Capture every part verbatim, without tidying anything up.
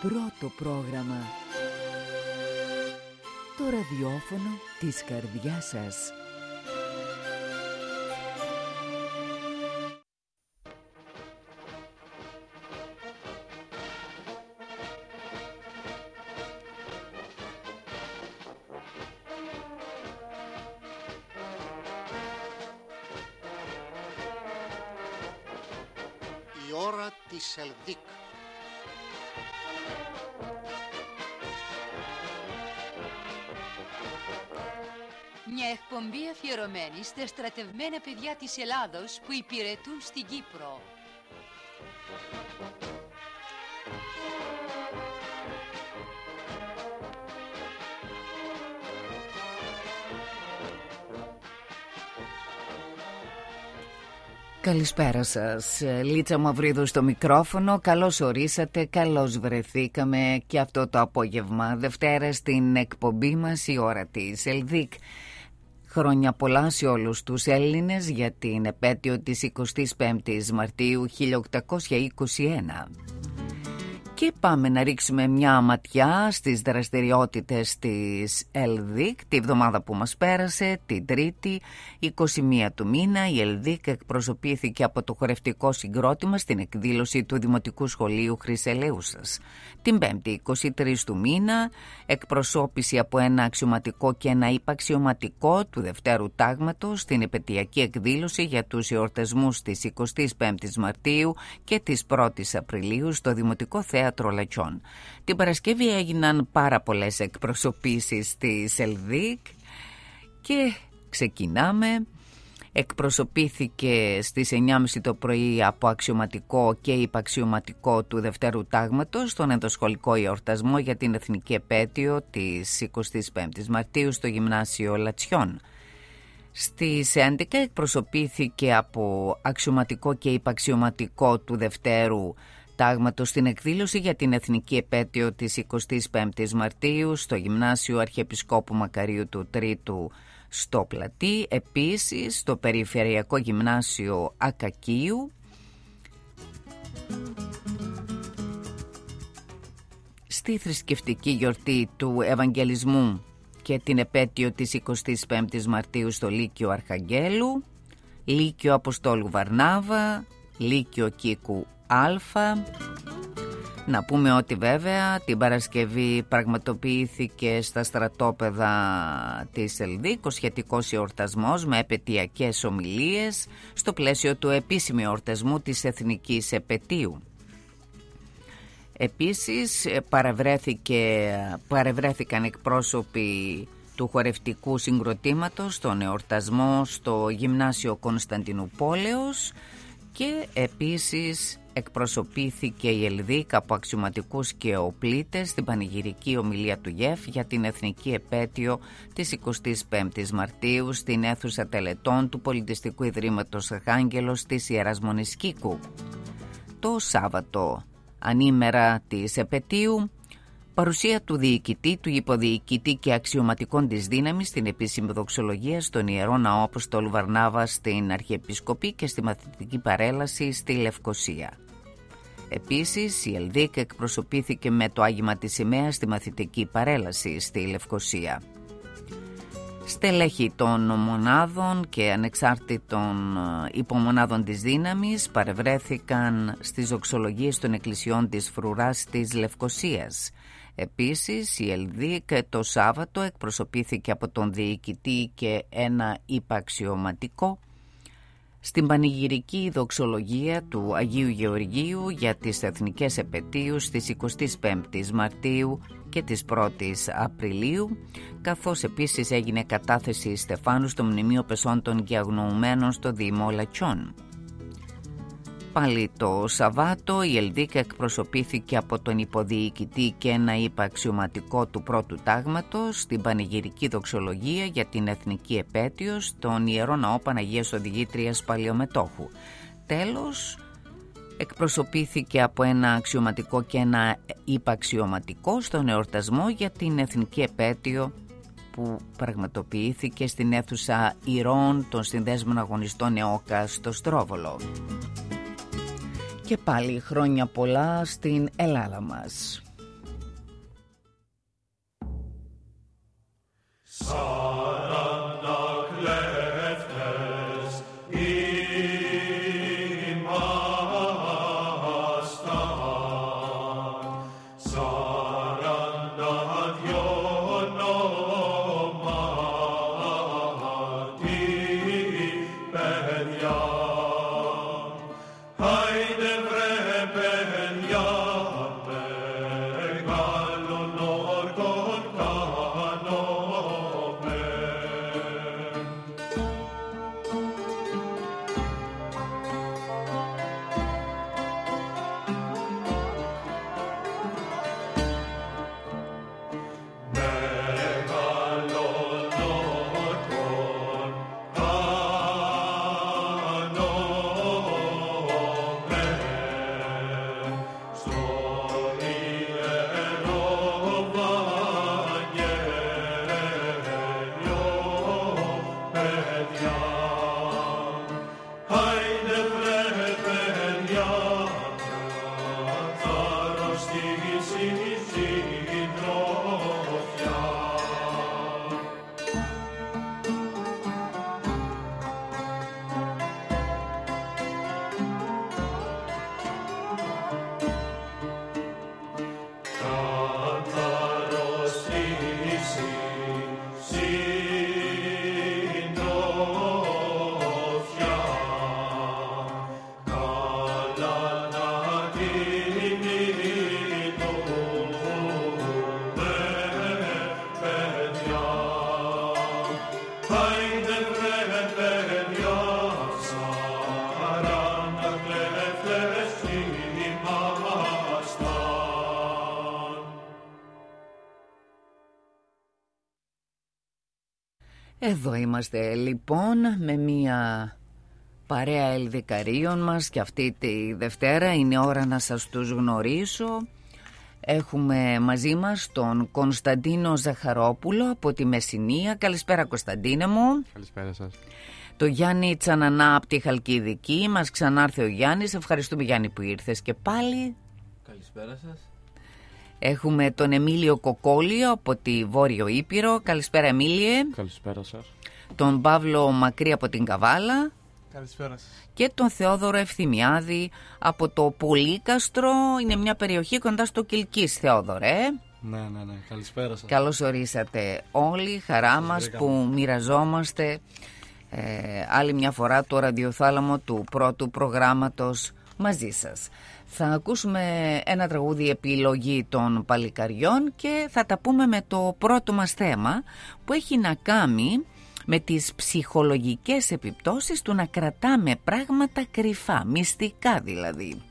πρώτο πρόγραμμα. Το ραδιόφωνο της καρδιάς σας. Η ώρα της Ελδίκ. Μια εκπομπή αφιερωμένη στα στρατευμένα παιδιά της Ελλάδος που υπηρετούν στην Κύπρο. Καλησπέρα σας, Λίτσα Μαυρίδου στο μικρόφωνο. Καλώς ορίσατε, καλώς βρεθήκαμε και αυτό το απόγευμα Δευτέρα στην εκπομπή μας η ώρα της Ελδίκ. Χρόνια πολλά σε όλους τους Έλληνες για την επέτειο της εικοστής πέμπτης Μαρτίου χίλια οκτακόσια είκοσι ένα. Και πάμε να ρίξουμε μια ματιά στις δραστηριότητες της Ελδίκ τη εβδομάδα που μας πέρασε. Την Τρίτη, είκοσι μία του μήνα, η Ελδίκ εκπροσωπήθηκε από το χορευτικό συγκρότημα στην εκδήλωση του Δημοτικού Σχολείου Χρυσελεούσας. Την Πέμπτη, είκοσι τρία του μήνα, εκπροσώπηση από ένα αξιωματικό και ένα υπαξιωματικό του Δευτέρου Τάγματος στην επετειακή εκδήλωση για τους εορτασμούς της εικοστής πέμπτης Μαρτίου και της πρώτης Απριλίου στο Δημοτικό Θέατρο Λατσιών. Την Παρασκευή έγιναν πάρα πολλές εκπροσωπήσεις της Ελδίκ και ξεκινάμε. Εκπροσωπήθηκε στις εννιά και μισή το πρωί από αξιωματικό και υπαξιωματικό του Δευτέρου Τάγματος στον ενδοσχολικό εορτασμό για την εθνική επέτειο της εικοστής πέμπτης Μαρτίου στο Γυμνάσιο Λατσιών. Στις έντεκα εκπροσωπήθηκε από αξιωματικό και υπαξιωματικό του Δευτέρου Τάγματος στην εκδήλωση για την εθνική επέτειο της εικοστής πέμπτης Μαρτίου στο Γυμνάσιο Αρχιεπισκόπου Μακαρίου του Τρίτου στο Πλατή, επίσης στο Περιφερειακό Γυμνάσιο Ακακίου. Στη θρησκευτική γιορτή του Ευαγγελισμού και την επέτειο της εικοστής πέμπτης Μαρτίου στο Λύκειο Αρχαγγέλου, Λύκειο Αποστόλου Βαρνάβα, Λύκειο Κίκου Αλφα. Να πούμε ότι βέβαια την Παρασκευή πραγματοποιήθηκε στα στρατόπεδα της Ελδίκ ο σχετικός εορτασμός με επετειακές ομιλίες στο πλαίσιο του επίσημου εορτασμού της Εθνικής Επετείου. Επίσης παρευρέθηκαν εκπρόσωποι του χορευτικού συγκροτήματος στον εορτασμό στο Γυμνάσιο Κωνσταντινούπολεως και επίσης εκπροσωπήθηκε η Ελδίκ από αξιωματικούς και οπλίτες στην πανηγυρική ομιλία του ΓΕΦ για την εθνική επέτειο της εικοστής πέμπτης Μαρτίου στην αίθουσα τελετών του Πολιτιστικού Ιδρύματος Αρχάγγελος της Ιεράς Μονής Κίκου. Το Σάββατο, ανήμερα της επετείου, παρουσία του διοικητή, του υποδιοικητή και αξιωματικών της δύναμης στην επίσημη δοξολογία στον Ιερό Ναό Αποστόλου Βαρνάβα στην Αρχιεπισκοπή και στη μαθητική παρέλαση στη Λευκοσία. Επίσης, η Ελδίκ εκπροσωπήθηκε με το άγημα της σημαίας στη μαθητική παρέλαση στη Λευκοσία. Στελέχη των μονάδων και ανεξάρτητων υπομονάδων της δύναμης παρευρέθηκαν στις δοξολογίες των εκκλησιών της Φρουράς της Λευκοσίας. Επίσης, η Ελδίκ το Σάββατο εκπροσωπήθηκε από τον διοικητή και ένα υπαξιωματικό στην πανηγυρική δοξολογία του Αγίου Γεωργίου για τις εθνικές επετείους της εικοστής πέμπτης Μαρτίου και της πρώτης Απριλίου, καθώς επίσης έγινε κατάθεση στεφάνου στο Μνημείο Πεσόντων και Αγνοουμένων στο Δήμο Λατσιών. Πάλι το Σαββάτο η Ελδίκ εκπροσωπήθηκε από τον υποδιοικητή και ένα υπαξιωματικό του πρώτου τάγματος στην πανηγυρική δοξολογία για την εθνική επέτειο στον Ιερό Ναό Παναγίας Οδηγήτριας Παλαιομετόχου. Τέλος, εκπροσωπήθηκε από ένα αξιωματικό και ένα υπαξιωματικό στον εορτασμό για την εθνική επέτειο που πραγματοποιήθηκε στην αίθουσα Ηρώων των Συνδέσμων Αγωνιστών ΕΟΚΑ στο Στρόβολο. Και πάλι χρόνια πολλά στην Ελλάδα μας. Εδώ είμαστε λοιπόν με μια παρέα ελδικαρίων μας και αυτή τη Δευτέρα είναι ώρα να σας τους γνωρίσω. Έχουμε μαζί μας τον Κωνσταντίνο Ζαχαρόπουλο από τη Μεσσηνία. Καλησπέρα Κωνσταντίνε μου. Καλησπέρα σας. Το Γιάννη Τσανανά από τη Χαλκιδική. Μας ξανάρθε ο Γιάννης. Ευχαριστούμε Γιάννη που ήρθες και πάλι. Καλησπέρα σας. Έχουμε τον Εμίλιο Κοκόλιο από τη Βόρειο Ήπειρο. Καλησπέρα Εμίλιε. Καλησπέρα σας. Τον Παύλο Μακρύ από την Καβάλα. Καλησπέρα σας. Και τον Θεόδωρο Ευθυμιάδη από το Πολύκαστρο. Είναι μια περιοχή κοντά στο Κιλκής, Θεόδωρε. Ναι, ναι, ναι. Καλησπέρα σας. Καλώς ορίσατε όλοι. Χαρά μας που μοιραζόμαστε ε, άλλη μια φορά το ραδιοθάλαμο του πρώτου προγράμματος μαζί σας. Θα ακούσουμε ένα τραγούδι επιλογή των παλικαριών και θα τα πούμε με το πρώτο μας θέμα που έχει να κάνει με τις ψυχολογικές επιπτώσεις του να κρατάμε πράγματα κρυφά, μυστικά δηλαδή.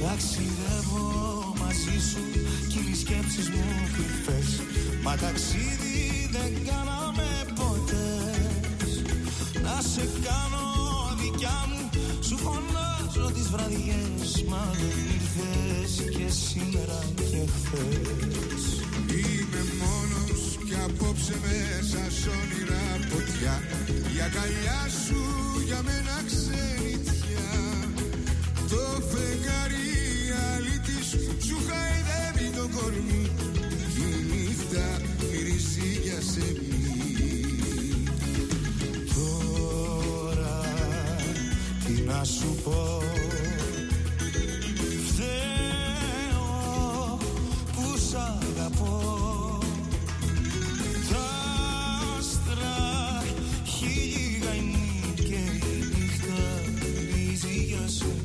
Ταξιδεύω μαζί σου κι οι σκέψεις μου κρυφές. Μα ταξίδι δεν κάναμε ποτέ. Να σε κάνω δικιά μου, σου φωνάζω τις βραδιές. Μα δεν ήρθες και σήμερα και χθες. Είμαι μόνος κι απόψε μέσα σ' όνειρα ποτιά. Η αγκαλιά σου για μένα ξενιτιά. Το φεγγάρι αλήτης σου χαϊδεύει το κορμί. Κι η νύχτα μυρίζει για σεμί. Τώρα τι να σου πω. Φταίω που σ' αγαπώ. Τα άστρα χίλιοι γαϊνοί και η νύχτα μυρίζει για σεμί.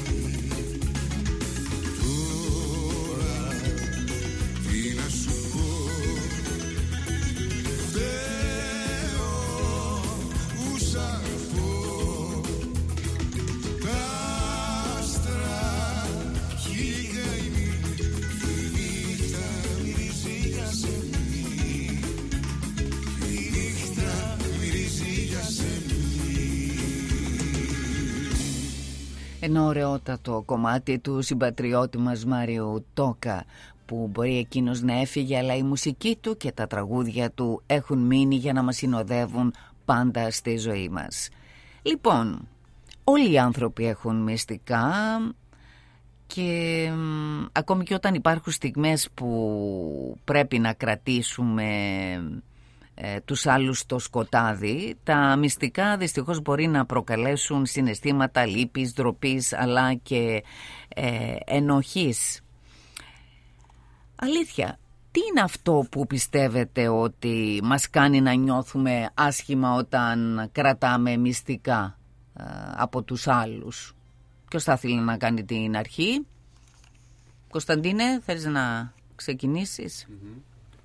Ένα ωραιότατο κομμάτι του συμπατριώτη μας Μάριου Τόκα, που μπορεί εκείνος να έφυγε, αλλά η μουσική του και τα τραγούδια του έχουν μείνει για να μας συνοδεύουν πάντα στη ζωή μας. Λοιπόν, όλοι οι άνθρωποι έχουν μυστικά και μ, ακόμη και όταν υπάρχουν στιγμές που πρέπει να κρατήσουμε ε, τους άλλους στο σκοτάδι, τα μυστικά δυστυχώς μπορεί να προκαλέσουν συναισθήματα λύπης, ντροπής, αλλά και ε, ενοχής. Αλήθεια, τι είναι αυτό που πιστεύετε ότι μας κάνει να νιώθουμε άσχημα όταν κρατάμε μυστικά ε, από τους άλλους? Ποιος θα ήθελε να κάνει την αρχή? Κωνσταντίνε, θέλεις να ξεκινήσεις? Mm-hmm.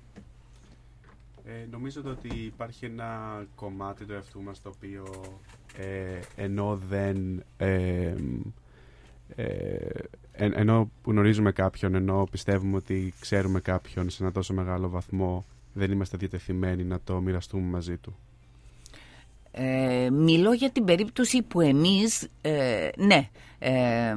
Ε, νομίζω ότι υπάρχει ένα κομμάτι του εαυτού μας το οποίο ε, ενώ δεν ε, ε, εν, ενώ γνωρίζουμε κάποιον, ενώ πιστεύουμε ότι ξέρουμε κάποιον σε ένα τόσο μεγάλο βαθμό, δεν είμαστε διατεθειμένοι να το μοιραστούμε μαζί του. Ε, μιλώ για την περίπτωση που εμείς ε, ναι ε,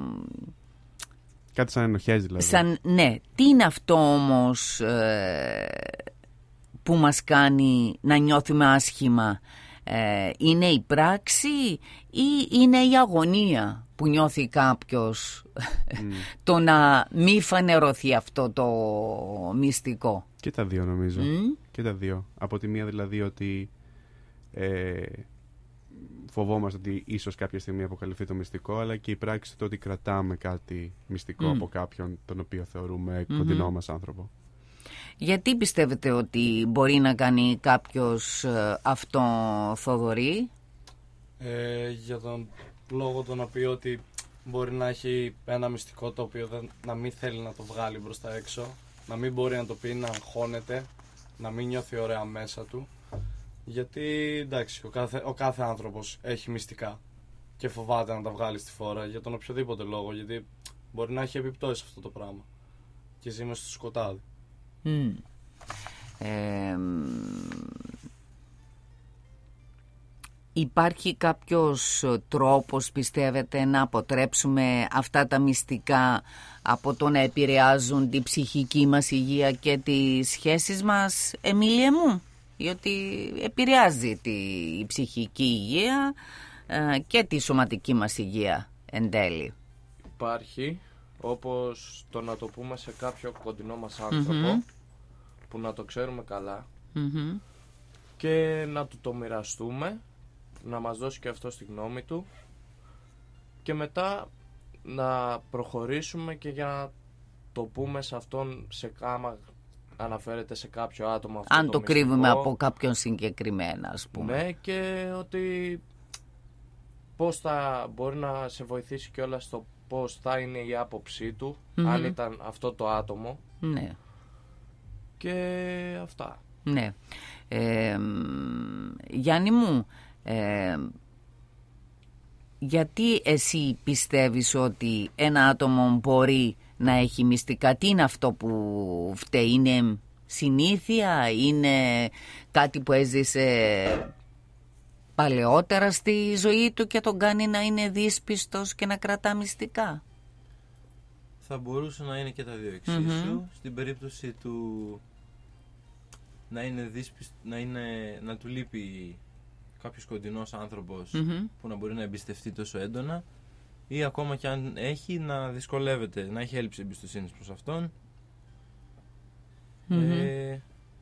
κάτι σαν ενοχές δηλαδή. Σαν, ναι, τι είναι αυτό όμως ε, που μας κάνει να νιώθουμε άσχημα? Ε, είναι η πράξη ή είναι η αγωνία που νιώθει κάποιος mm. το να μη φανερωθεί αυτό το μυστικό? Και τα δύο νομίζω. Mm? Και τα δύο. Από τη μία δηλαδή ότι ε, φοβόμαστε ότι ίσως κάποια στιγμή αποκαλυφθεί το μυστικό, αλλά και η πράξη το ότι κρατάμε κάτι μυστικό mm. από κάποιον τον οποίο θεωρούμε mm-hmm. κοντινό μας άνθρωπο. Γιατί πιστεύετε ότι μπορεί να κάνει κάποιος αυτό, Θοδωρή? Ε, για τον λόγο τον οποίο ότι μπορεί να έχει ένα μυστικό το οποίο δεν, να μην θέλει να το βγάλει μπροστά έξω, να μην μπορεί να το πει, να αγχώνεται, να μην νιώθει ωραία μέσα του. Γιατί εντάξει, ο κάθε, ο κάθε άνθρωπος έχει μυστικά και φοβάται να τα βγάλει στη φόρα για τον οποιοδήποτε λόγο, γιατί μπορεί να έχει επιπτώσεις αυτό το πράγμα και ζει μες στο σκοτάδι. Mm. Ε, υπάρχει κάποιος τρόπος, πιστεύετε, να αποτρέψουμε αυτά τα μυστικά από το να επηρεάζουν τη ψυχική μας υγεία και τις σχέσεις μας, Εμίλια μου? Διότι επηρεάζει τη η ψυχική υγεία ε, και τη σωματική μας υγεία εν τέλει. Υπάρχει, όπως το να το πούμε σε κάποιο κοντινό μας άνθρωπο mm-hmm. που να το ξέρουμε καλά mm-hmm. και να του το μοιραστούμε, να μας δώσει και αυτό στη γνώμη του και μετά να προχωρήσουμε και για να το πούμε σε αυτόν, σε κάμα αναφέρεται σε κάποιο άτομο αυτό. Αν το, το μυστικό, κρύβουμε από κάποιον συγκεκριμένα, ας πούμε. Ναι, και ότι πώς θα μπορεί να σε βοηθήσει κιόλας στο πώς θα είναι η άποψή του mm-hmm. αν ήταν αυτό το άτομο. Ναι. Και αυτά. Ναι. Ε, Γιάννη μου, ε, γιατί εσύ πιστεύεις ότι ένα άτομο μπορεί να έχει μυστικά? Τι είναι αυτό που φταίει? Είναι συνήθεια? Είναι κάτι που έζησε παλαιότερα στη ζωή του και τον κάνει να είναι δύσπιστος και να κρατά μυστικά? Θα μπορούσε να είναι και τα δύο εξίσου. Mm-hmm. Στην περίπτωση του να είναι δύσπιστο, να, είναι, να του λείπει κάποιος κοντινός άνθρωπος mm-hmm. που να μπορεί να εμπιστευτεί τόσο έντονα, ή ακόμα και αν έχει, να δυσκολεύεται, να έχει έλλειψη εμπιστοσύνης προς αυτόν. Mm-hmm. Ε,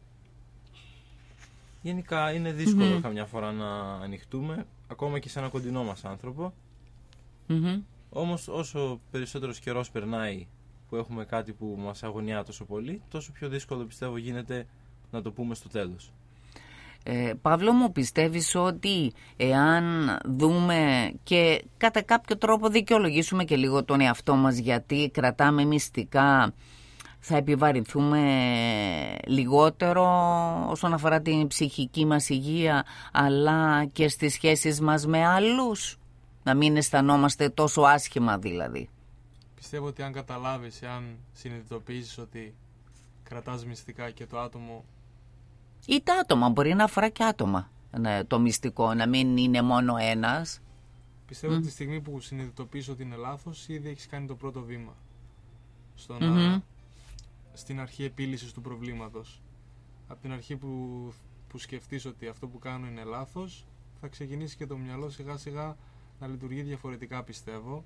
γενικά είναι δύσκολο mm-hmm. καμιά φορά να ανοιχτούμε, ακόμα και σε ένα κοντινό μας άνθρωπο. Mm-hmm. Όμως όσο περισσότερος καιρός περνάει που έχουμε κάτι που μας αγωνιά τόσο πολύ, τόσο πιο δύσκολο πιστεύω γίνεται να το πούμε στο τέλος. Ε, Παύλο μου, πιστεύεις ότι εάν δούμε και κατά κάποιο τρόπο δικαιολογήσουμε και λίγο τον εαυτό μας γιατί κρατάμε μυστικά, θα επιβαρυνθούμε λιγότερο όσον αφορά την ψυχική μας υγεία, αλλά και στις σχέσεις μας με άλλους? Να μην αισθανόμαστε τόσο άσχημα δηλαδή. Πιστεύω ότι αν καταλάβεις, αν συνειδητοποιήσεις ότι κρατάς μυστικά και το άτομο... Ή τα άτομα, μπορεί να αφορά και άτομα, ναι, το μυστικό, να μην είναι μόνο ένας. Πιστεύω mm. ότι τη στιγμή που συνειδητοποιείς ότι είναι λάθος, ήδη έχεις κάνει το πρώτο βήμα στο mm-hmm. να, στην αρχή επίλυσης του προβλήματος. Από την αρχή που, που σκεφτείς ότι αυτό που κάνω είναι λάθος, θα ξεκινήσει και το μυαλό σιγά σιγά να λειτουργεί διαφορετικά, πιστεύω.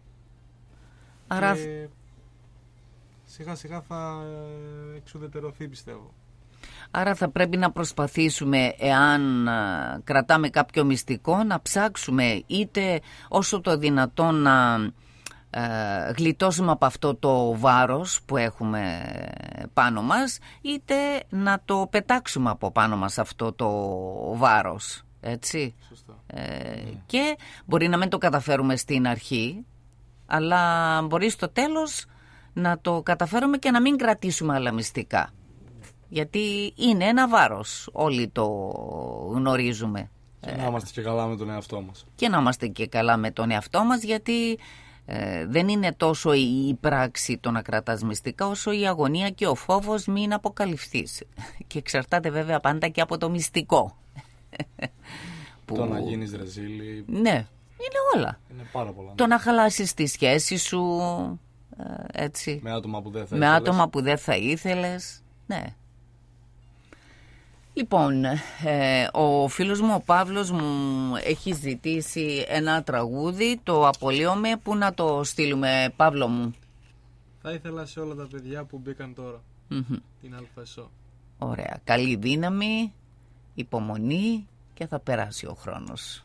Άρα... Και σιγά σιγά θα εξουδετερωθεί, πιστεύω. Άρα θα πρέπει να προσπαθήσουμε, εάν α, κρατάμε κάποιο μυστικό, να ψάξουμε είτε όσο το δυνατόν να α, γλιτώσουμε από αυτό το βάρος που έχουμε πάνω μας, είτε να το πετάξουμε από πάνω μας αυτό το βάρος. Έτσι. Ε, mm. Και μπορεί να μην το καταφέρουμε στην αρχή, αλλά μπορεί στο τέλος να το καταφέρουμε και να μην κρατήσουμε άλλα μυστικά. Γιατί είναι ένα βάρος, όλοι το γνωρίζουμε. Και να είμαστε και καλά με τον εαυτό μας. Και να είμαστε και καλά με τον εαυτό μας, γιατί ε, δεν είναι τόσο η πράξη το να κρατάς μυστικά, όσο η αγωνία και ο φόβος μην αποκαλυφθείς. Και εξαρτάται βέβαια πάντα και από το μυστικό. Που... Το να γίνεις ρεζίλη. Ναι, είναι όλα. Είναι πάρα πολλά. Το να χαλάσεις τη σχέση σου, ε, έτσι. Με άτομα που δεν θα με ήθελες. άτομα που δεν θα ήθελες, ναι. Λοιπόν, ε, ο φίλος μου ο Παύλος μου έχει ζητήσει ένα τραγούδι, το «Απολύομαι». Πού να το στείλουμε, Παύλο μου? Θα ήθελα σε όλα τα παιδιά που μπήκαν τώρα, mm-hmm. την ΑΕΣΟ. Ωραία, καλή δύναμη, υπομονή και θα περάσει ο χρόνος.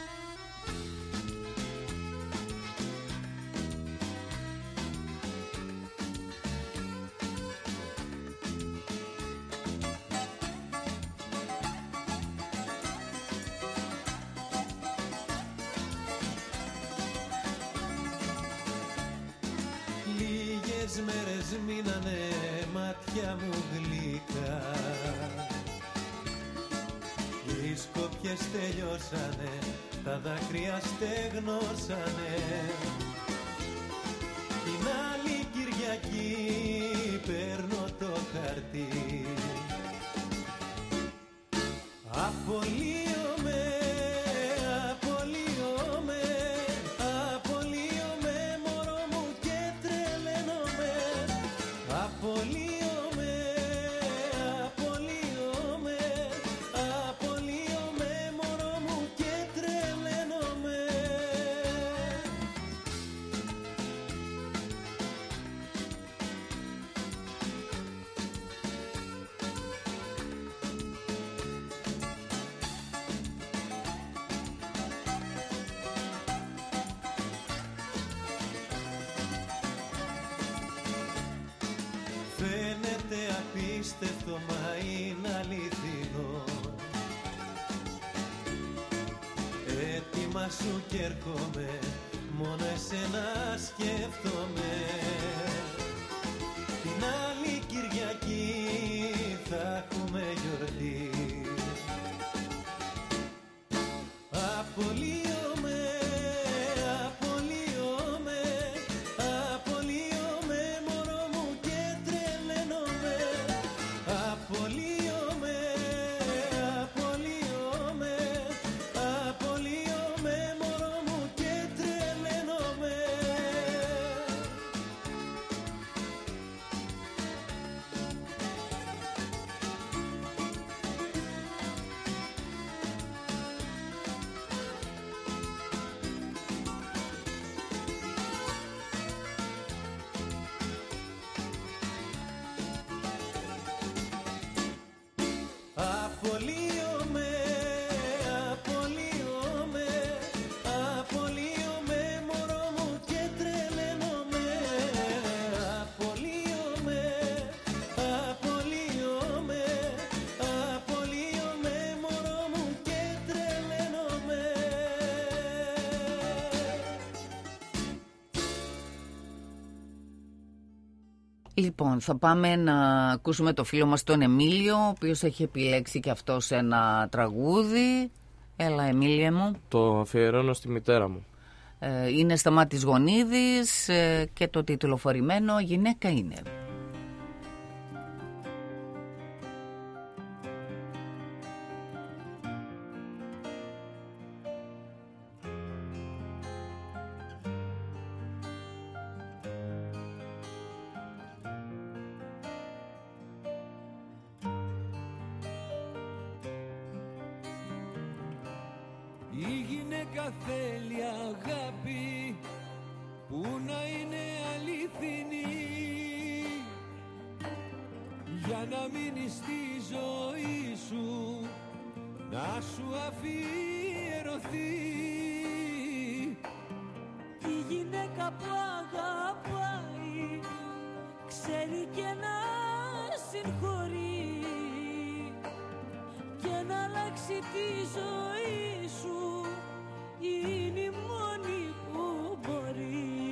Μέρες μείνανε μάτια μου γλυκά, οι σκοπιές τελειώσανε, τα δάκρυα στεγνώσανε. Την άλλη Κυριακή παίρνω το χαρτί, απολύομαι, απολύομαι, απολύομαι μωρό μου και τρελαίνομαι. Απολύομαι, απολύομαι, απολύομαι μωρό μου και τρελαίνομαι. Φαίνεται απίστευτο, μα είναι αληθινό. Έτοιμα σου κι έρχομαι, μόνο εσένα σκέφτομαι. Την άλλη Κυριακή θα έχουμε γιορτή. Απολύομαι, Λοιπόν, θα πάμε να ακούσουμε το φίλο μας τον Εμίλιο, ο οποίος έχει επιλέξει και αυτός ένα τραγούδι. Έλα, Εμίλιε μου. Το αφιερώνω στη μητέρα μου. Ε, είναι Σταμάτης Γονίδης ε, και το τιτλοφορημένο «Γυναίκα είναι». Η γυναίκα θέλει αγάπη που να είναι αληθινή, για να μείνει στη ζωή σου, να σου αφιερωθεί. Η γυναίκα που αγαπάει ξέρει και να συγχωρεί και να αλλάξει τη ζωή σου, είναι η μόνη που μπορεί.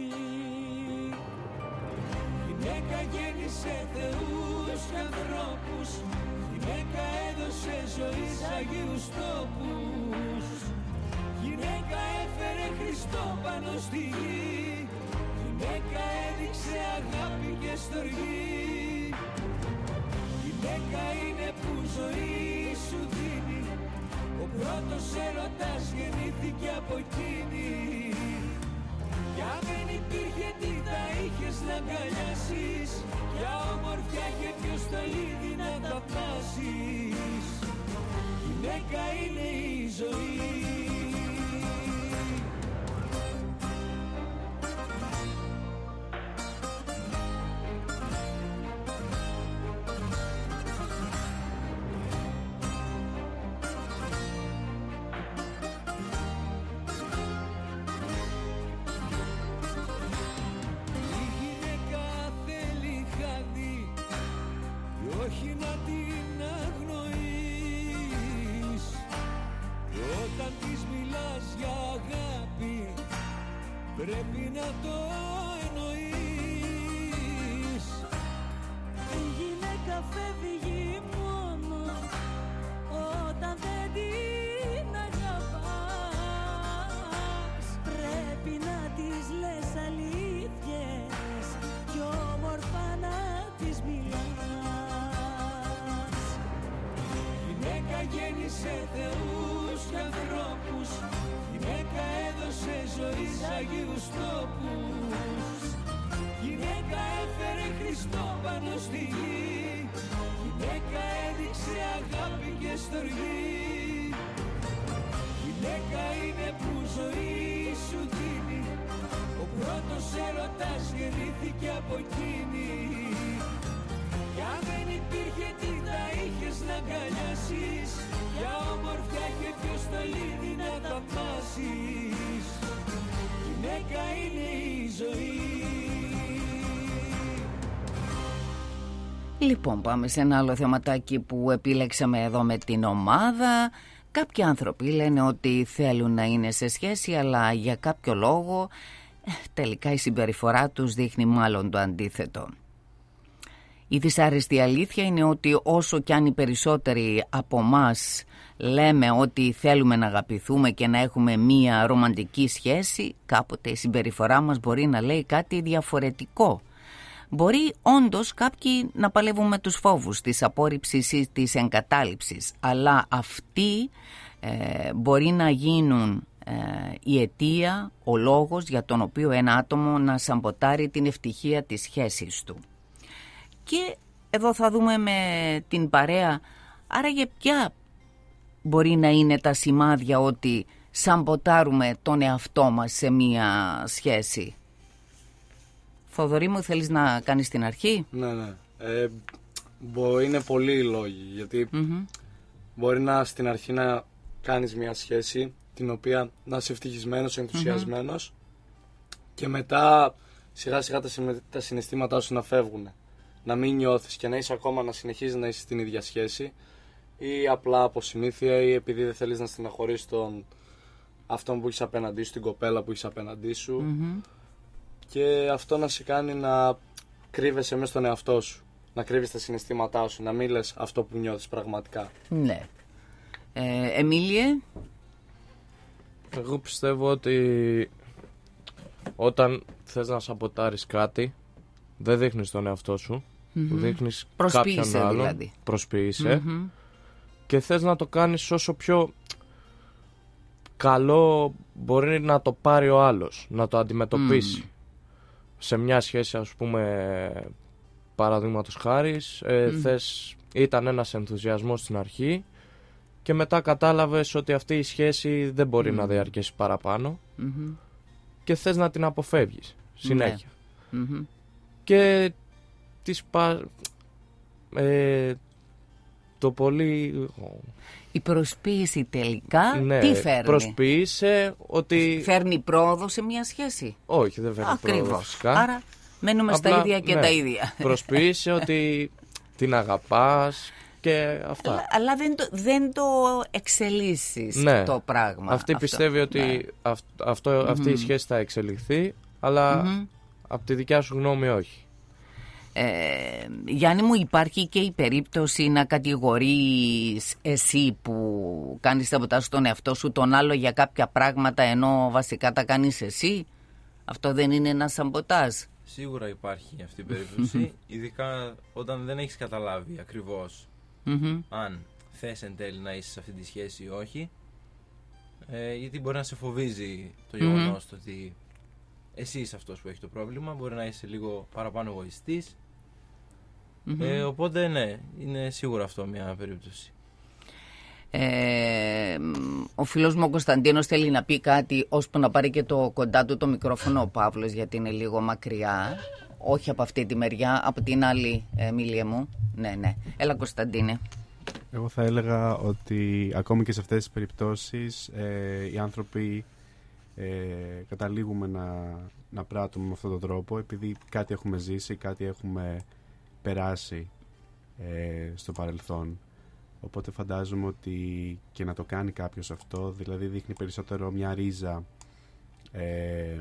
Γυναίκα γέννησε θεούς και ανθρώπους, γυναίκα έδωσε ζωή σ' αγίους τόπους, γυναίκα έφερε Χριστό πάνω στη γη, γυναίκα έδειξε αγάπη και στοργή. Γυναίκα είναι που ζωή σου δίνει, ο πρώτος έρωτας γεννήθηκε από εκείνη. Κι αν δεν υπήρχε τι θα είχες να αγκαλιάσεις, για ομορφιά και ποιο στολίδι να τα πάσεις. Γυναίκα είναι η ζωή. Όχι να την αγνοείς, όταν της μιλάς για αγάπη πρέπει να το εννοείς. Η γυναίκα φεύγει μόνο όταν δεν την αγαπάς, πρέπει να της λες αλήθειες κι όμορφα να της μιλάς. Γυναίκα γέννησε θεούς και ανθρώπους, γυναίκα έδωσε ζωή σ' αγίους τόπους, γυναίκα έφερε Χριστό πάνω στη γη, γυναίκα έδειξε αγάπη και στοργή. Γυναίκα είναι που ζωή σου δίνει, ο πρώτος έρωτας γεννήθηκε από εκείνη. Κι αν δεν υπήρχε τι θα είχες να αγκαλιάσεις, για ομορφιά και ποιο στολίδι να τα πάσεις. Γυναίκα είναι η ζωή. Λοιπόν, πάμε σε ένα άλλο θεματάκι που επίλεξαμε εδώ με την ομάδα. Κάποιοι άνθρωποι λένε ότι θέλουν να είναι σε σχέση, αλλά για κάποιο λόγο τελικά η συμπεριφορά τους δείχνει μάλλον το αντίθετο. Η δυσάρεστη αλήθεια είναι ότι όσο κι αν οι περισσότεροι από μας λέμε ότι θέλουμε να αγαπηθούμε και να έχουμε μία ρομαντική σχέση, κάποτε η συμπεριφορά μας μπορεί να λέει κάτι διαφορετικό. Μπορεί όντως κάποιοι να παλεύουν με τους φόβους της απόρριψης ή της εγκατάλειψης, αλλά αυτοί ε, μπορεί να γίνουν ε, η αιτία, ο λόγος για τον οποίο ένα άτομο να σαμποτάρει την ευτυχία της σχέσης του. Και εδώ θα δούμε με την παρέα, άραγε ποια μπορεί να είναι τα σημάδια ότι σαμποτάρουμε τον εαυτό μας σε μία σχέση. Θοδωρή μου, θέλεις να κάνεις την αρχή? Ναι, ναι. Ε, μπο, είναι πολλοί οι λόγοι, γιατί mm-hmm. μπορεί να στην αρχή να κάνεις μια σχέση την οποία να είσαι ευτυχισμένος, ενθουσιασμένος mm-hmm. και μετά σιγά σιγά τα, τα συναισθήματά σου να φεύγουν. Να μην νιώθεις και να είσαι ακόμα να συνεχίζεις να είσαι στην ίδια σχέση, ή απλά από συνήθεια ή επειδή δεν θέλεις να στεναχωρήσεις τον αυτόν που έχεις απέναντί σου, την κοπέλα που έχεις απέναντί σου mm-hmm. και αυτό να σε κάνει να κρύβεσαι μέσα στον εαυτό σου. Να κρύβεις τα συναισθήματά σου, να μην λες αυτό που νιώθεις πραγματικά. Ναι. Ε, Εμίλιε. Εγώ πιστεύω ότι όταν θες να σαμποτάρεις κάτι, δεν δείχνεις τον εαυτό σου, mm-hmm. δείχνεις κάποιον άλλον, δηλαδή. Προσποιείσαι mm-hmm. και θες να το κάνεις όσο πιο καλό μπορεί να το πάρει ο άλλος, να το αντιμετωπίσει. Mm. Σε μια σχέση, ας πούμε, παραδείγματος χάρης, ε, mm. θες, ήταν ένας ενθουσιασμός στην αρχή και μετά κατάλαβες ότι αυτή η σχέση δεν μπορεί mm. να διαρκέσει παραπάνω mm-hmm. και θες να την αποφεύγεις συνέχεια. Mm-hmm. Και τις πα... ε, το πολύ... Η προσποίηση τελικά ναι, τι φέρνει? Προσποίησε ότι... Φέρνει πρόοδο σε μια σχέση? Όχι, δεν φέρνει Ακριβώς. πρόοδο φυσικά. Άρα μένουμε απλά, στα ίδια και ναι, τα ίδια. Προσποίησε ότι την αγαπάς και αυτά. Αλλά, αλλά δεν, το, δεν το εξελίσσεις ναι. το πράγμα. Αυτή αυτό. πιστεύει ότι ναι. αυ, αυτό, mm-hmm. αυτή η σχέση θα εξελιχθεί, αλλά mm-hmm. από τη δικιά σου γνώμη όχι. Ε, Γιάννη μου, υπάρχει και η περίπτωση να κατηγορείς εσύ που κάνεις σαμποτάζ στον εαυτό σου τον άλλο για κάποια πράγματα ενώ βασικά τα κάνεις εσύ? Αυτό δεν είναι ένα σαμποτάζ? Σίγουρα υπάρχει αυτή η περίπτωση, ειδικά όταν δεν έχεις καταλάβει ακριβώς mm-hmm. αν θες εν τέλει να είσαι σε αυτή τη σχέση ή όχι, ε, γιατί μπορεί να σε φοβίζει το γεγονός mm-hmm. ότι εσύ είσαι αυτός που έχει το πρόβλημα, μπορεί να είσαι λίγο παραπάνω εγωιστής. Mm-hmm. Ε, οπότε ναι, είναι σίγουρα αυτό μια περίπτωση. Ε, ο φίλος μου ο Κωνσταντίνος θέλει να πει κάτι, ώσπου να πάρει και το κοντά του το μικρόφωνο ο Παύλος, γιατί είναι λίγο μακριά. Όχι από αυτή τη μεριά, από την άλλη, Εμίλια μου. Ναι, ναι. Έλα Κωνσταντίνε. Εγώ θα έλεγα ότι ακόμη και σε αυτές τις περιπτώσεις ε, οι άνθρωποι ε, καταλήγουμε να, να πράττουμε με αυτόν τον τρόπο επειδή κάτι έχουμε ζήσει, κάτι έχουμε περάσει ε, στο παρελθόν. Οπότε φαντάζομαι ότι και να το κάνει κάποιος αυτό, δηλαδή δείχνει περισσότερο μια ρίζα ε,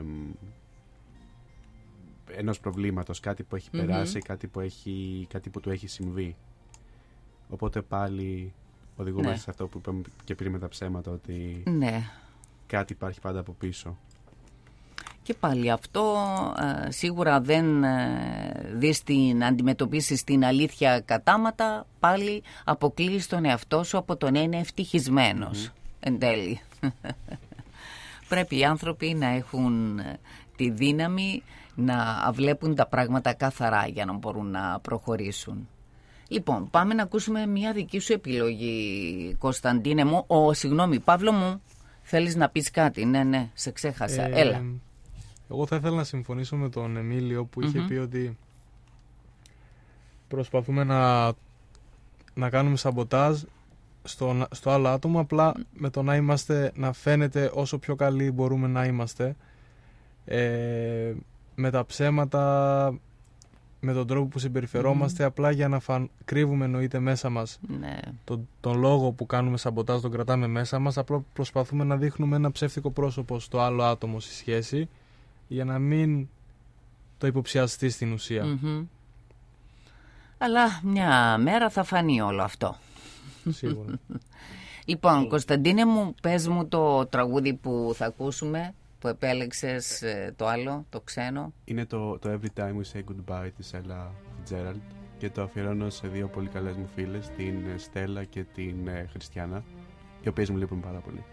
ενός προβλήματος, κάτι που έχει mm-hmm. περάσει, κάτι που, έχει, κάτι που του έχει συμβεί. Οπότε πάλι οδηγούμαστε ναι. σε αυτό που είπαμε και πριν με τα ψέματα, ότι ναι. κάτι υπάρχει πάντα από πίσω. Και πάλι αυτό ε, σίγουρα δεν ε, δεις την αντιμετωπίσεις την αλήθεια κατάματα, πάλι αποκλείεις τον εαυτό σου από το να είναι ευτυχισμένος mm-hmm. εν τέλει. Πρέπει οι άνθρωποι να έχουν τη δύναμη να βλέπουν τα πράγματα καθαρά για να μπορούν να προχωρήσουν. Λοιπόν, πάμε να ακούσουμε μια δική σου επιλογή, Κωνσταντίνε μου. Ο, συγγνώμη, Παύλο μου, θέλεις να πεις κάτι? Ναι, ναι, σε ξέχασα. Ε, Έλα. Εγώ θα ήθελα να συμφωνήσω με τον Εμίλιο που mm-hmm. είχε πει ότι προσπαθούμε να, να κάνουμε σαμποτάζ στο, στο άλλο άτομο, απλά με το να είμαστε, να φαίνεται όσο πιο καλοί μπορούμε να είμαστε. Ε, με τα ψέματα, με τον τρόπο που συμπεριφερόμαστε, mm. απλά για να φαν... κρύβουμε εννοείται μέσα μας ναι. τον, τον λόγο που κάνουμε σαμποτάζ, τον κρατάμε μέσα μας, απλά προσπαθούμε να δείχνουμε ένα ψεύτικο πρόσωπο στο άλλο άτομο στη σχέση για να μην το υποψιαστεί στην ουσία. Mm-hmm. Αλλά μια μέρα θα φανεί όλο αυτό. Σίγουρα. Λοιπόν, Κωνσταντίνε μου, πες μου το τραγούδι που θα ακούσουμε, που επέλεξες, το άλλο, το ξένο. Είναι το, το Every Time We Say Goodbye της Ella Fitzgerald και το αφιερώνω σε δύο πολύ καλές μου φίλες, την Στέλλα και την ε, Χριστιανά, οι οποίες μου λείπουν πάρα πολύ.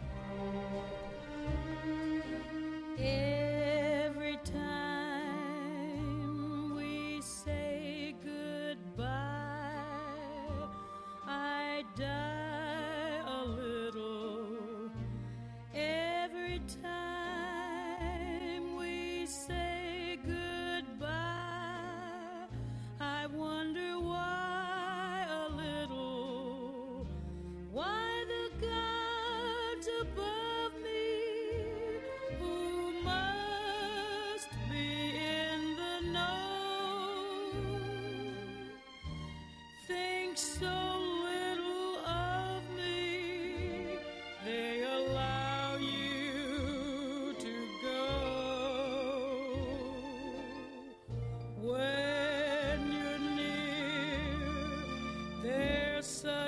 Every time we say goodbye, I die a little. Every time we say goodbye, I wonder why a little, why the God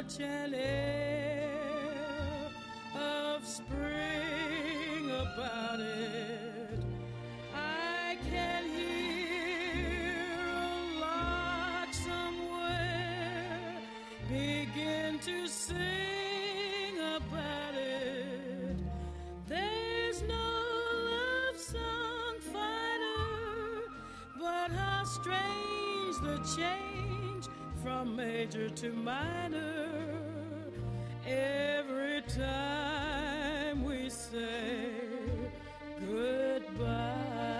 such an air of spring about it. I can hear a lark somewhere begin to sing about it. There's no love song finer, but how strange the change from major to minor every time we say goodbye.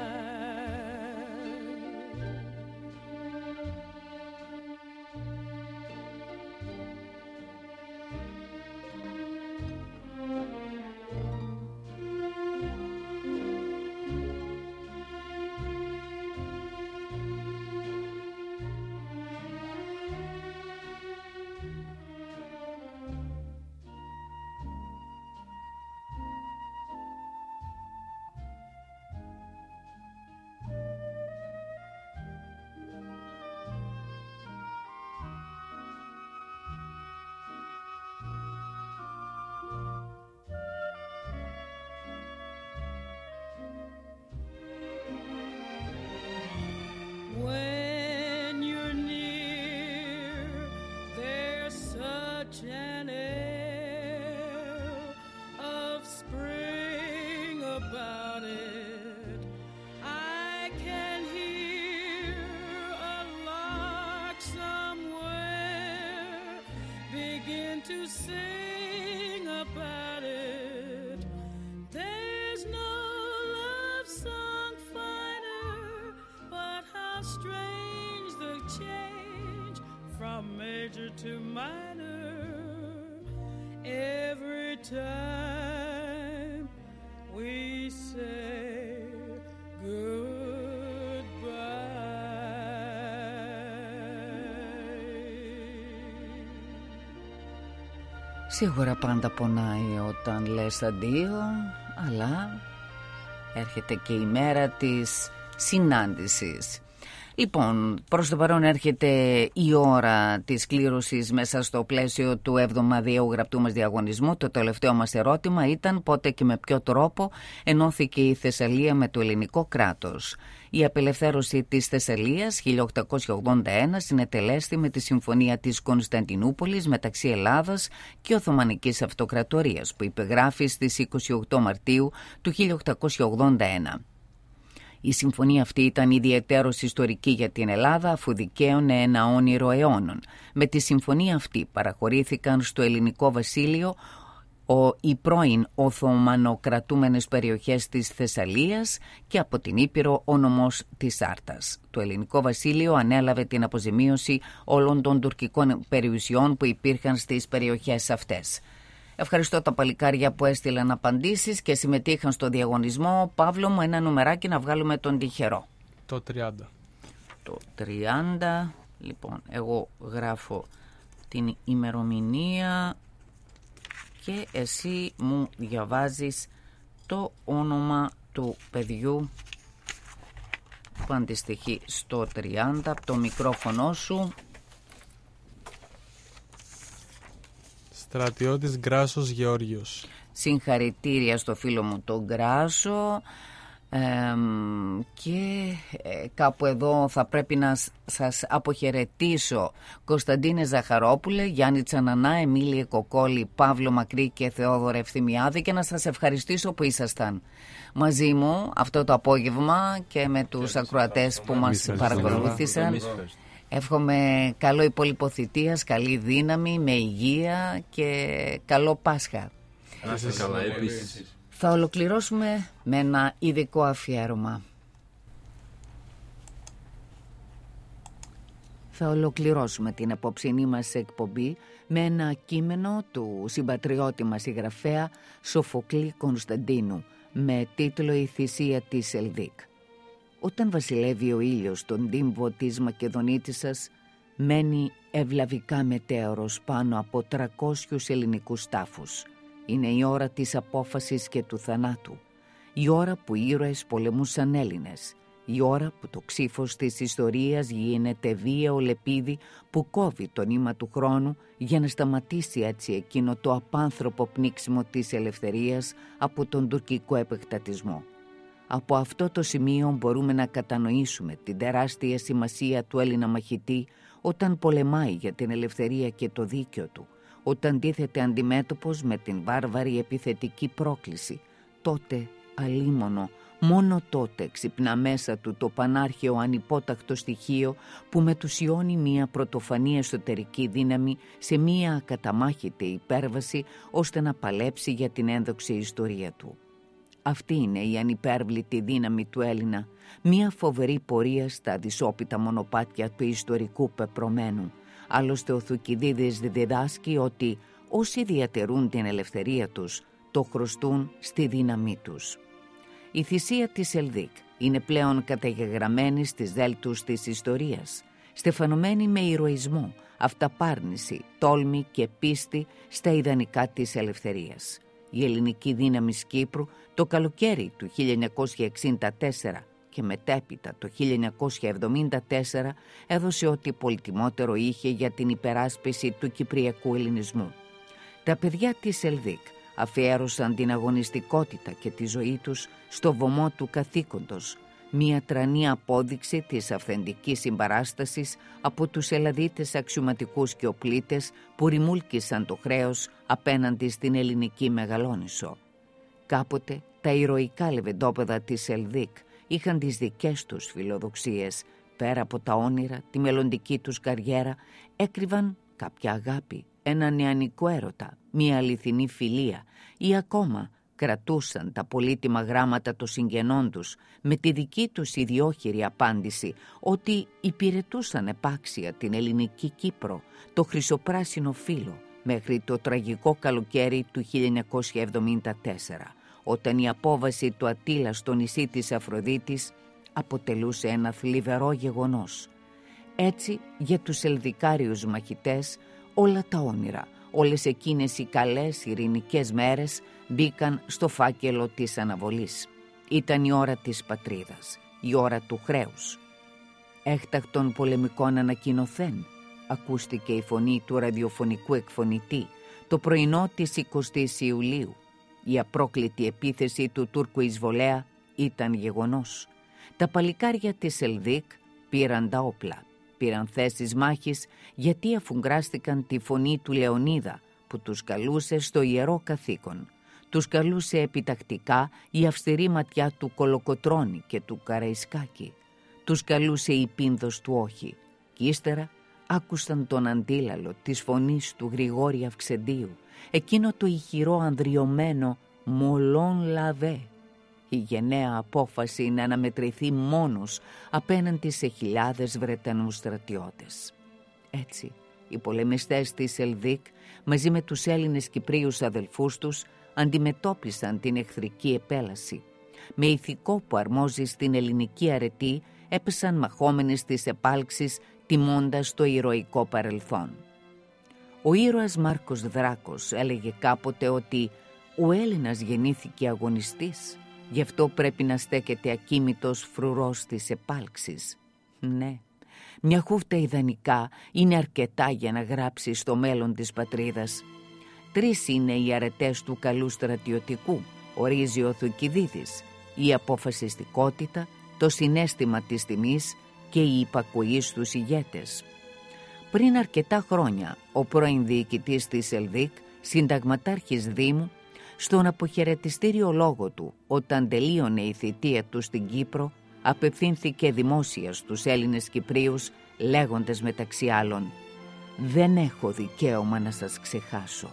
When you're near, there's such an air of spring about it. I can hear a lark somewhere begin to sing about it. There's no love song finer, but how strange the change from major to minor every time we say goodbye. Σίγουρα πάντα πονάει όταν λες αντίο, αλλά έρχεται και η μέρα της συνάντησης. Λοιπόν, προς το παρόν έρχεται η ώρα της κλήρωσης μέσα στο πλαίσιο του εβδομαδιαίου γραπτού μας διαγωνισμού. Το τελευταίο μας ερώτημα ήταν πότε και με ποιο τρόπο ενώθηκε η Θεσσαλία με το ελληνικό κράτος. Η απελευθέρωση της Θεσσαλίας χίλια οκτακόσια ογδόντα ένα συνετελέστη με τη Συμφωνία της Κωνσταντινούπολης μεταξύ Ελλάδας και Οθωμανικής Αυτοκρατορίας που υπεγράφει στις είκοσι οκτώ Μαρτίου του χίλια οκτακόσια ογδόντα ένα. Η συμφωνία αυτή ήταν ιδιαιτέρως ιστορική για την Ελλάδα αφού δικαίωνε ένα όνειρο αιώνων. Με τη συμφωνία αυτή παραχωρήθηκαν στο ελληνικό βασίλειο ο, οι πρώην Οθωμανοκρατούμενες περιοχές της Θεσσαλίας και από την Ήπειρο ο νομός της Άρτας. Το ελληνικό βασίλειο ανέλαβε την αποζημίωση όλων των τουρκικών περιουσιών που υπήρχαν στις περιοχές αυτές. Ευχαριστώ τα παλικάρια που έστειλαν απαντήσεις και συμμετείχαν στο διαγωνισμό. Παύλο μου, ένα νουμεράκι να βγάλουμε τον τυχερό. Το τριάντα. Το τριάντα. Λοιπόν, εγώ γράφω την ημερομηνία και εσύ μου διαβάζεις το όνομα του παιδιού που αντιστοιχεί στο τριάντα από το μικρόφωνο σου. Στρατιώτης Γκράσος Γεώργιος. Συγχαρητήρια στο φίλο μου τον Γκράσο. Ε, και ε, κάπου εδώ θα πρέπει να σας αποχαιρετήσω. Κωνσταντίνε Ζαχαρόπουλε, Γιάννη Τσανανά, Εμίλια Κοκόλη, Παύλο Μακρύ και Θεόδωρα Ευθυμιάδη και να σας ευχαριστήσω που ήσασταν μαζί μου αυτό το απόγευμα και με τους ακροατές που μας παρακολούθησαν. Εύχομαι καλό υπόλοιπο θητείας, καλή δύναμη, με υγεία και καλό Πάσχα. Να είστε καλά επίσης. Θα ολοκληρώσουμε με ένα ειδικό αφιέρωμα. Θα ολοκληρώσουμε την απόψινή μας εκπομπή με ένα κείμενο του συμπατριώτη μας συγγραφέα Σοφοκλή Κωνσταντίνου με τίτλο «Η θυσία της Ελδίκ». Όταν βασιλεύει ο ήλιος στον τύμβο της Μακεδονίτισσας, μένει ευλαβικά μετέωρος πάνω από τριακόσιους ελληνικούς τάφους. Είναι η ώρα της απόφασης και του θανάτου. Η ώρα που οι ήρωες πολεμούσαν Έλληνες. Η ώρα που το ξύφος της ιστορίας γίνεται βίαιο λεπίδι που κόβει το νήμα του χρόνου για να σταματήσει έτσι εκείνο το απάνθρωπο πνίξιμο της ελευθερίας από τον τουρκικό επεκτατισμό. Από αυτό το σημείο μπορούμε να κατανοήσουμε την τεράστια σημασία του Έλληνα μαχητή όταν πολεμάει για την ελευθερία και το δίκαιο του, όταν τίθεται αντιμέτωπος με την βάρβαρη επιθετική πρόκληση. Τότε αλίμονο, μόνο τότε ξυπνά μέσα του το πανάρχαιο ανυπότακτο στοιχείο που μετουσιώνει μια πρωτοφανή εσωτερική δύναμη σε μια ακαταμάχητη υπέρβαση ώστε να παλέψει για την ένδοξη ιστορία του. Αυτή είναι η ανυπέρβλητη δύναμη του Έλληνα, μια φοβερή πορεία στα δυσόπιτα μονοπάτια του ιστορικού πεπρωμένου. Άλλωστε ο Θουκυδίδης διδάσκει ότι όσοι διατηρούν την ελευθερία τους το χρωστούν στη δύναμή τους. Η θυσία της Ελδίκ είναι πλέον καταγεγραμμένη στις δέλτους της ιστορίας, στεφανωμένη με ηρωισμό, αυταπάρνηση, τόλμη και πίστη στα ιδανικά της ελευθερίας. Η ελληνική δύναμη Κύπρου το καλοκαίρι του χίλια εννιακόσια εξήντα τέσσερα και μετέπειτα το χίλια εννιακόσια εβδομήντα τέσσερα έδωσε ό,τι πολυτιμότερο είχε για την υπεράσπιση του κυπριακού ελληνισμού. Τα παιδιά της Ελδίκ αφιέρωσαν την αγωνιστικότητα και τη ζωή τους στο βωμό του καθήκοντος, μια τρανή απόδειξη της αυθεντικής συμπαράστασης από τους Ελλαδίτες αξιωματικούς και οπλίτες που ρημούλκησαν το χρέος απέναντι στην ελληνική Μεγαλόνισσο. Κάποτε τα ηρωικά λεβεντόπεδα της Ελδίκ είχαν τις δικές τους φιλοδοξίες. Πέρα από τα όνειρα, τη μελλοντική τους καριέρα, έκρυβαν κάποια αγάπη, ένα νεανικό έρωτα, μια αληθινή φιλία ή ακόμα κρατούσαν τα πολύτιμα γράμματα των συγγενών τους με τη δική τους ιδιόχειρη απάντηση ότι υπηρετούσαν επάξια την ελληνική Κύπρο, το χρυσοπράσινο φύλλο, μέχρι το τραγικό καλοκαίρι του χίλια εννιακόσια εβδομήντα τέσσερα, όταν η απόβαση του Ατήλα στο νησί της Αφροδίτης αποτελούσε ένα θλιβερό γεγονός. Έτσι, για τους ελδικάριους μαχητές, όλα τα όνειρα, όλες εκείνες οι καλές ειρηνικές μέρες μπήκαν στο φάκελο της αναβολής. Ήταν η ώρα της πατρίδας, η ώρα του χρέους. Έκτακτον πολεμικών ανακοινωθέν, ακούστηκε η φωνή του ραδιοφωνικού εκφωνητή το πρωινό της εικοστής Ιουλίου. Η απρόκλητη επίθεση του Τούρκου εισβολέα ήταν γεγονός. Τα παλικάρια της Ελδίκ πήραν τα όπλα, πήραν θέσεις μάχης γιατί αφουγκράστηκαν τη φωνή του Λεωνίδα που τους καλούσε στο ιερό καθήκον. Τους καλούσε επιτακτικά η αυστηρή ματιά του Κολοκοτρώνη και του Καραϊσκάκη. Τους καλούσε η πίνδος του όχι. Κι ύστερα άκουσαν τον αντίλαλο της φωνής του Γρηγόρη Αυξεντίου, εκείνο το ηχηρό ανδριωμένο «Μολόν λαβέ». Η γενναία απόφαση να αναμετρηθεί μόνος απέναντι σε χιλιάδες Βρετανούς στρατιώτες. Έτσι, οι πολεμιστές της Ελδίκ μαζί με τους Έλληνες Κυπρίους αδελφούς τους αντιμετώπισαν την εχθρική επέλαση. Με ηθικό που αρμόζει στην ελληνική αρετή έπεσαν μαχόμενοι στις επάλξεις τιμώντας το ηρωικό παρελθόν. Ο ήρωας Μάρκος Δράκος έλεγε κάποτε ότι ο Έλληνας γεννήθηκε αγωνιστής, γι' αυτό πρέπει να στέκεται ακίμητος φρουρός της επάλξης. Ναι, μια χούφτα ιδανικά είναι αρκετά για να γράψει στο μέλλον της πατρίδας. Τρεις είναι οι αρετές του καλού στρατιωτικού, ορίζει ο Θουκυδίδης: η αποφασιστικότητα, το συναίσθημα της τιμής και η υπακοή στους ηγέτες. Πριν αρκετά χρόνια, ο πρώην διοικητής της Ελδίκ, συνταγματάρχης Δήμου, στον αποχαιρετιστήριο λόγο του, όταν τελείωνε η θητεία του στην Κύπρο, απευθύνθηκε δημόσια στους Έλληνες Κυπρίους, λέγοντας μεταξύ άλλων «Δεν έχω δικαίωμα να σας ξεχάσω».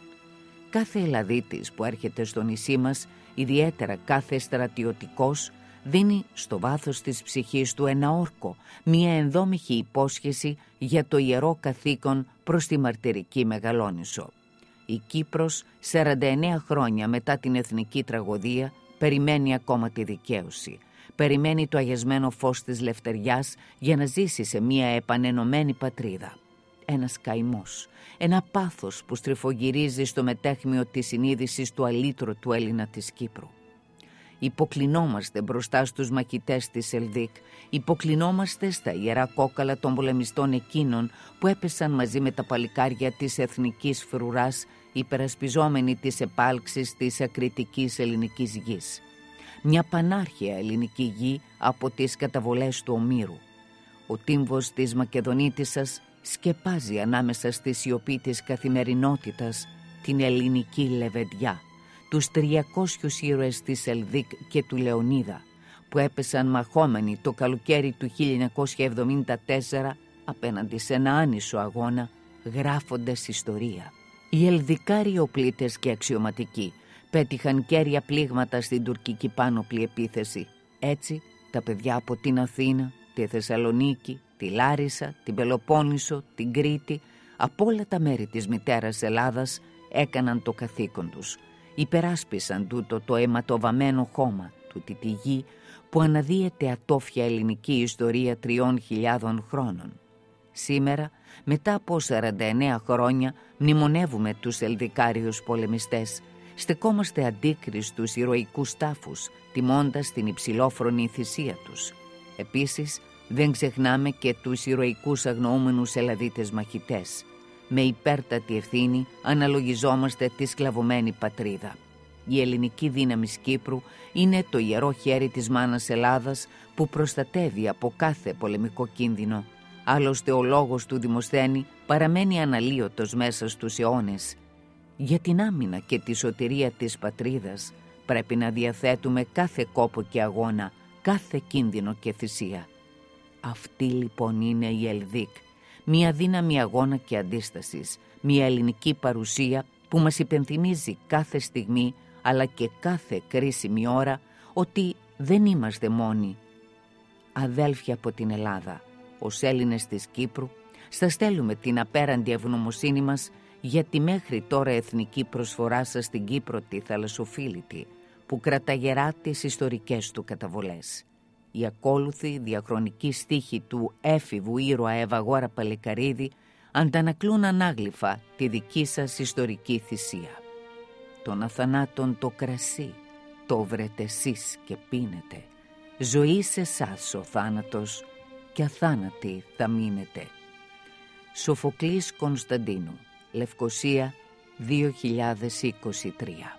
Κάθε Ελλαδίτης που έρχεται στο νησί μας, ιδιαίτερα κάθε στρατιωτικός, δίνει στο βάθος της ψυχής του ένα όρκο, μια ενδόμηχη υπόσχεση για το ιερό καθήκον προς τη μαρτυρική Μεγαλόνισσο. Η Κύπρος, σαράντα εννέα χρόνια μετά την εθνική τραγωδία, περιμένει ακόμα τη δικαίωση. Περιμένει το αγιασμένο φως της λευτεριάς για να ζήσει σε μια επανενωμένη πατρίδα. Ένας καημός, ένα πάθος που στριφογυρίζει στο μετέχμιο της συνείδησης του αλήτρωτου Έλληνα της Κύπρου. Υποκλεινόμαστε μπροστά στους μαχητές της Ελδίκ, υποκλεινόμαστε στα ιερά κόκαλα των πολεμιστών εκείνων που έπεσαν μαζί με τα παλικάρια της εθνικής φρουράς, υπερασπιζόμενοι τις επάλξεις της ακριτικής ελληνικής γης. Μια πανάρχια ελληνική γη από τις καταβολές του Ομήρου. Ο τύμβος της Μακεδονίτισσας σκεπάζει ανάμεσα στη σιωπή της καθημερινότητας την ελληνική λεβεντιά, τους τριακόσιους ήρωες της Ελδίκ και του Λεωνίδα, που έπεσαν μαχόμενοι το καλοκαίρι του χίλια εννιακόσια εβδομήντα τέσσερα απέναντι σε ένα άνισο αγώνα, γράφοντας ιστορία. Οι Ελδικάροι οπλίτες και αξιωματικοί πέτυχαν κέρια πλήγματα στην τουρκική πάνωπλη επίθεση. Έτσι, τα παιδιά από την Αθήνα, τη Θεσσαλονίκη, τη Λάρισα, την Πελοπόννησο, την Κρήτη, από όλα τα μέρη της μητέρας Ελλάδας έκαναν το καθήκον τους. Υπεράσπισαν τούτο το αιματοβαμμένο χώμα, τούτη τη γη που αναδύεται ατόφια ελληνική ιστορία τριών χιλιάδων χρόνων. Σήμερα, μετά από σαράντα εννέα χρόνια, μνημονεύουμε τους Ελδικάριους πολεμιστές. Στεκόμαστε αντίκριστους ηρωικούς τάφους, τιμώντας την υψηλόφρονη θυσία τους. Επίσης, δεν ξεχνάμε και τους ηρωικούς αγνοούμενους Ελλαδίτες μαχητές. Με υπέρτατη ευθύνη αναλογιζόμαστε τη σκλαβωμένη πατρίδα. Η ελληνική δύναμη Κύπρου είναι το ιερό χέρι της μάνας Ελλάδας που προστατεύει από κάθε πολεμικό κίνδυνο. Άλλωστε ο λόγος του Δημοσθένη παραμένει αναλύωτος μέσα στους αιώνες. Για την άμυνα και τη σωτηρία της πατρίδας πρέπει να διαθέτουμε κάθε κόπο και αγώνα, κάθε κίνδυνο και θυσία. Αυτή λοιπόν είναι η Ελδίκ, μια δύναμη αγώνα και αντίστασης, μια ελληνική παρουσία που μας υπενθυμίζει κάθε στιγμή αλλά και κάθε κρίσιμη ώρα ότι δεν είμαστε μόνοι. Αδέλφια από την Ελλάδα, ως Έλληνες της Κύπρου, σας στέλνουμε την απέραντη ευγνωμοσύνη μας για τη μέχρι τώρα εθνική προσφορά σας στην Κύπρο τη θαλασσοφίλητη, που κραταγερά τις ιστορικές του καταβολές. Οι ακόλουθοι διαχρονικοί στίχοι του έφηβου ήρωα Ευαγόρα Παλικαρίδη αντανακλούν ανάγλυφα τη δική σας ιστορική θυσία. Των αθανάτων το κρασί, το βρετε εσείς και πίνετε. Ζωή σε εσάς ο θάνατος και αθάνατοι θα μείνετε. Σοφοκλής Κωνσταντίνου, Λευκοσία, δύο χιλιάδες είκοσι τρία.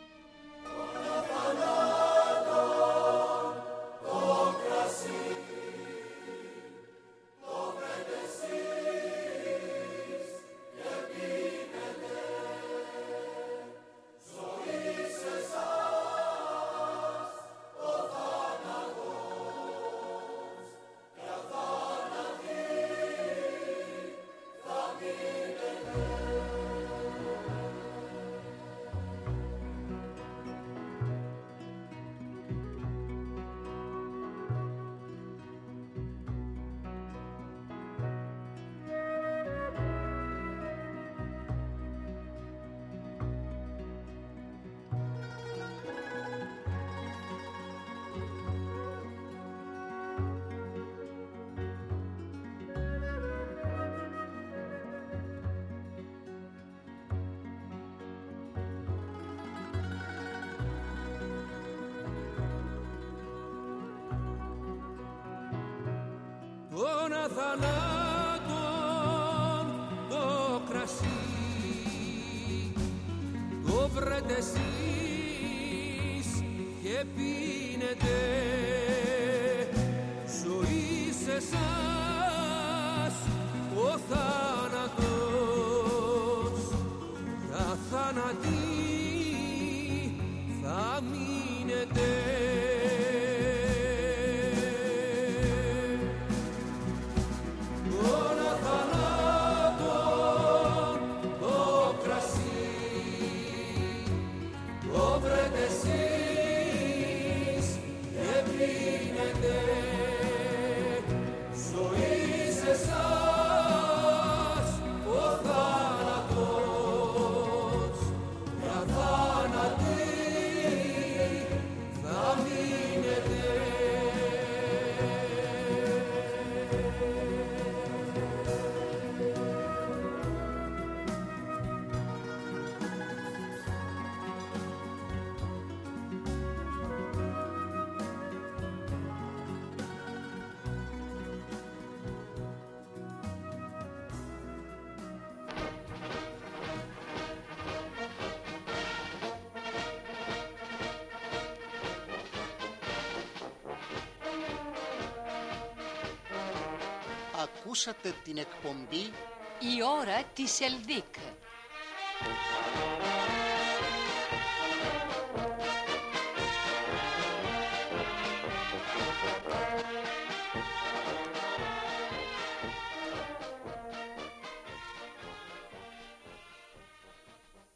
Των αθανάτων το κρασί το βρετε εσείς και πίνετε. Ζωή σε εσάς ο θάνατος και αθάνατοι θα μείνετε. Και Ακούσατε την εκπομπή «Η ώρα της Ελδίκ».